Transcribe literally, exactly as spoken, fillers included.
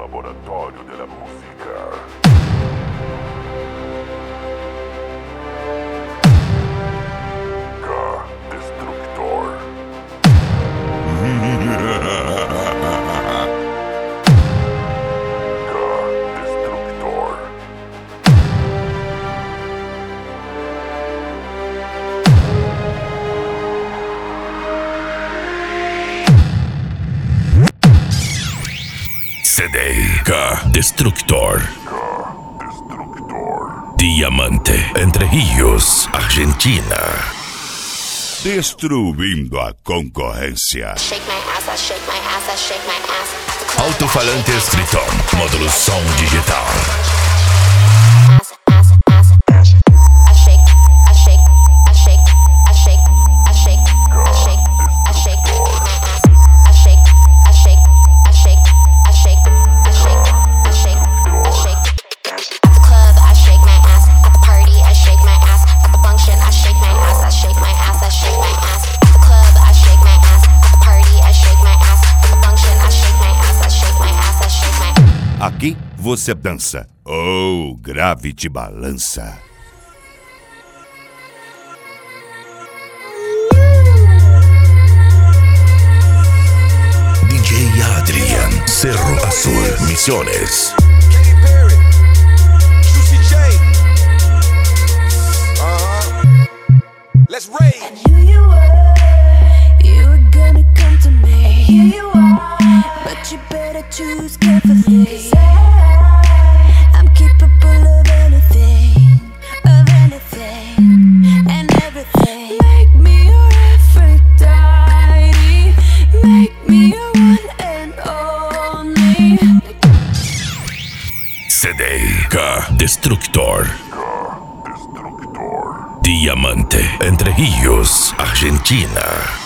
laboratorio de la música. K-Destructor. K-Destructor. C D K-Destructor. K-Destructor. Diamante, Entre Rios, Argentina. Destruindo a concorrência. Shake my ass, I shake my ass, I shake my ass. Alto-falantes Triton, módulo som digital. Ass, ass, ass, ass. I shake, I shake, I shake, I shake, I shake, I shake, I shake my ass. I shake, I shake, I shake, I shake, I shake, I shake, I shake. At the club, I shake my ass. At the party, I shake my ass. At the function, I shake my ass. I shake my ass, I shake my ass. At the club, I shake my ass. At the party, I shake my ass. At the function, I shake my ass. I shake my ass, I shake my ass. Aqui você dança. Oh, Gravity balança. D J Adrian, Cerro Azul, Misiones. Katy Perry, Juicy J. Uh-huh. Let's rage. Knew you were, you were gonna come to me. And here you are, but you better choose carefully. 'Cause I, I'm capable of anything, of anything, and everything. Make me your Aphrodite, make me your one and only. C D K-Destructor. K-Destructor. Diamante, Entre Rios, Argentina.